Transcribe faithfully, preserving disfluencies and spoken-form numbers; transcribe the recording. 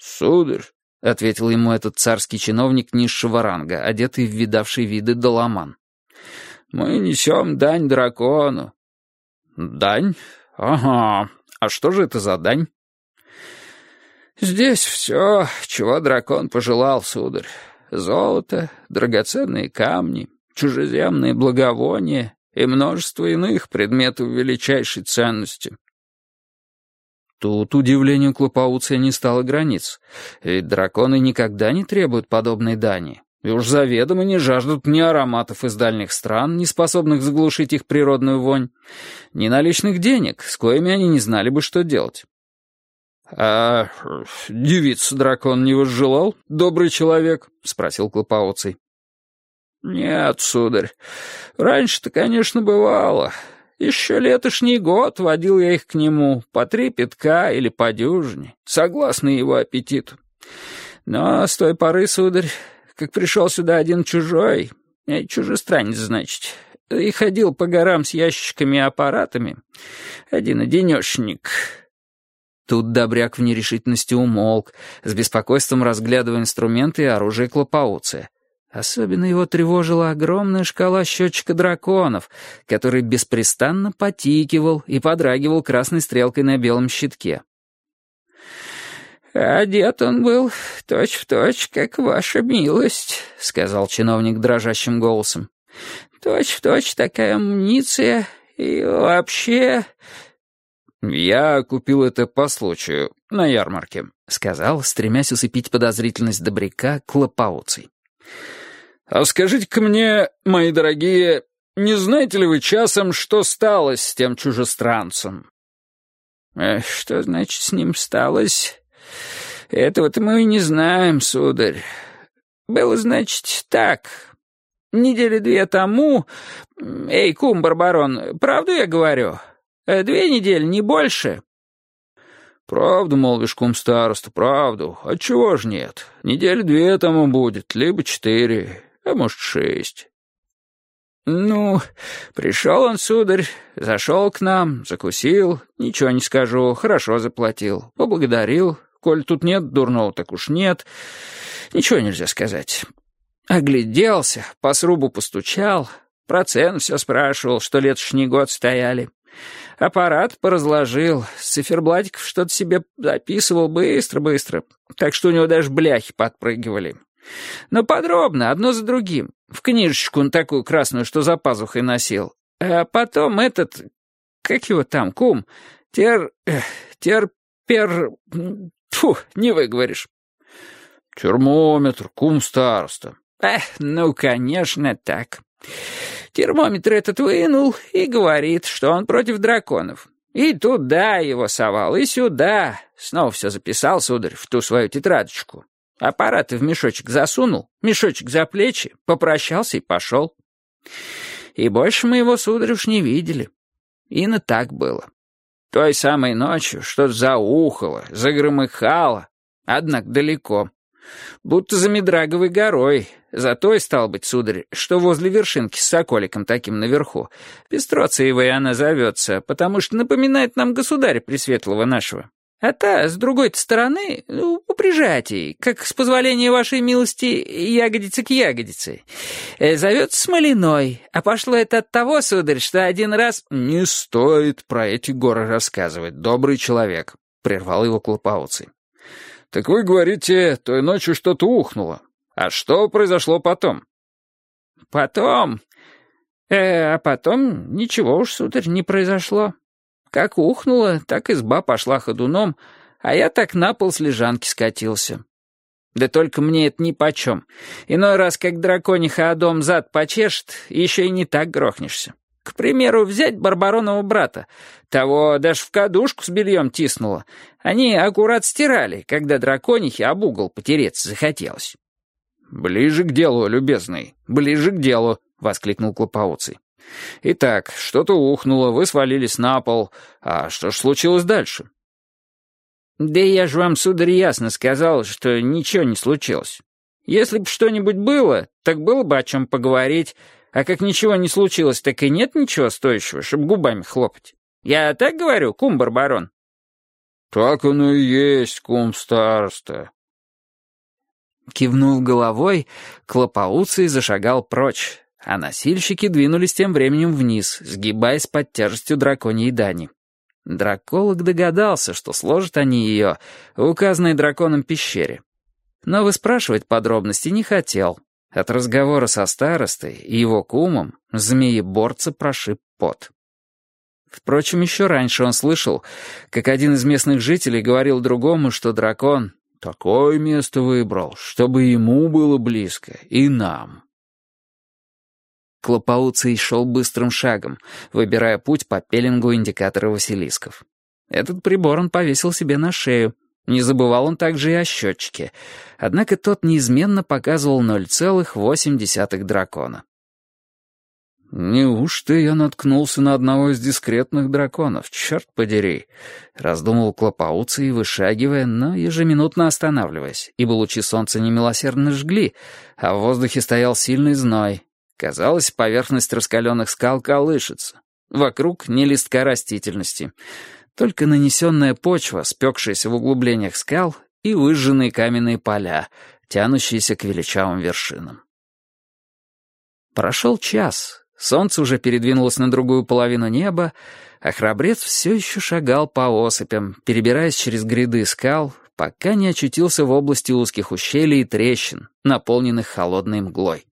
«Сударь», — ответил ему этот царский чиновник низшего ранга, одетый в видавший виды доломан, — «мы несем дань дракону». «Дань? Ага. А что же это за дань?» «Здесь все, чего дракон пожелал, сударь. Золото, драгоценные камни, чужеземные благовония и множество иных предметов величайшей ценности». Тут удивлению Клопауция не стало границ, ведь драконы никогда не требуют подобной дани, и уж заведомо не жаждут ни ароматов из дальних стран, не способных заглушить их природную вонь, ни наличных денег, с коими они не знали бы, что делать. «А девицу дракон не возжелал, добрый человек?» — спросил Клопауций. «Нет, сударь, раньше-то, конечно, бывало. Еще летошний год водил я их к нему по три пятка или по дюжине, согласно его аппетиту. Но с той поры, сударь, как пришел сюда один чужой, чужестранец, значит, и ходил по горам с ящиками и аппаратами, один-одинешенек». Тут добряк в нерешительности умолк, с беспокойством разглядывая инструменты и оружие Клопауция. Особенно его тревожила огромная шкала счетчика драконов, который беспрестанно потикивал и подрагивал красной стрелкой на белом щитке. «Одет он был точь-в-точь, как ваша милость», — сказал чиновник дрожащим голосом. «Точь-в-точь такая амуниция и вообще...» «Я купил это по случаю, на ярмарке», — сказал, стремясь усыпить подозрительность добряка, Клопауций. «А скажите-ка мне, мои дорогие, не знаете ли вы часом, что сталось с тем чужестранцем?» э, «Что значит с ним сталось? Этого-то мы и не знаем, сударь. Было, значит, так. Недели две тому... Эй, кум Барбарон, правду я говорю? Две недели, не больше». «Правду, молвишь, кум староста, правду. Отчего ж нет? Недели две тому будет, либо четыре, а может шесть». «Ну, пришел он, сударь, зашел к нам, закусил, ничего не скажу, хорошо заплатил, поблагодарил. Коль тут нет дурного, так уж нет, ничего нельзя сказать. Огляделся, по срубу постучал, про цену все спрашивал, что летошний год стояли. Аппарат поразложил, с циферблатиков что-то себе записывал быстро-быстро, так что у него даже бляхи подпрыгивали. Но подробно, одно за другим, в книжечку он такую красную, что за пазухой носил. А потом этот, как его там, кум, тер... терпер... Фу, не выговоришь». «Термометр, кум староста». «Эх, ну, конечно, так». Термометр этот вынул и говорит, что он против драконов. И туда его совал, и сюда. Снова все записал, сударь, в ту свою тетрадочку. Аппараты в мешочек засунул, мешочек за плечи, попрощался и пошел. И больше мы его, сударь, уж не видели. Ино так было. Той самой ночью что-то заухало, загромыхало, однако далеко. Будто за Медраговой горой, за той, стал быть, сударь, что возле вершинки с соколиком таким наверху. Пестроциевой она зовется, потому что напоминает нам государя пресветлого нашего. А та, с другой-то стороны, ну, по прижатии, как с позволения вашей милости, ягодица к ягодице. Э, зовется Смолиной, а пошло это от того, сударь, что один раз... «Не стоит про эти горы рассказывать, добрый человек», — прервал его Клопауций. «Так вы говорите, той ночью что-то ухнуло. А что произошло потом?» «Потом? Э, а потом ничего уж, сударь, не произошло. Как ухнуло, так изба пошла ходуном, а я так на пол с лежанки скатился. Да только мне это нипочем. Иной раз, как дракониха о дом зад почешет, еще и не так грохнешься. К примеру, взять Барбаронова брата. Того даже в кадушку с бельем тиснуло. Они аккурат стирали, когда драконихе об угол потереться захотелось». «Ближе к делу, любезный, ближе к делу», — воскликнул Клопауций. «Итак, что-то ухнуло, вы свалились на пол. А что ж случилось дальше?» «Да я же вам, сударь, ясно сказал, что ничего не случилось. Если бы что-нибудь было, так было бы о чем поговорить. А как ничего не случилось, так и нет ничего стоящего, чтобы губами хлопать. Я так говорю, кум Барбарон?» «Так оно и есть, кум-староста». Кивнув головой, Клопауций зашагал прочь, а носильщики двинулись тем временем вниз, сгибаясь под тяжестью драконьей дани. Драколог догадался, что сложат они ее в указанной драконом пещере. Но выспрашивать подробности не хотел. От разговора со старостой и его кумом змееборца прошиб пот. Впрочем, еще раньше он слышал, как один из местных жителей говорил другому, что дракон такое место выбрал, чтобы ему было близко, и нам. Клопауций шел быстрым шагом, выбирая путь по пеленгу индикатора Василисков. Этот прибор он повесил себе на шею. Не забывал он также и о счетчике, однако тот неизменно показывал ноль целых восемь десятых дракона. «Неужто я наткнулся на одного из дискретных драконов, черт подери?» — раздумывал Клопауций, вышагивая, но ежеминутно останавливаясь, ибо лучи солнца немилосердно жгли, а в воздухе стоял сильный зной. Казалось, поверхность раскаленных скал колышется. Вокруг ни листка растительности. Только нанесенная почва, спекшаяся в углублениях скал, и выжженные каменные поля, тянущиеся к величавым вершинам. Прошел час. Солнце уже передвинулось на другую половину неба, а храбрец все еще шагал по осыпям, перебираясь через гряды скал, пока не очутился в области узких ущелий и трещин, наполненных холодной мглой.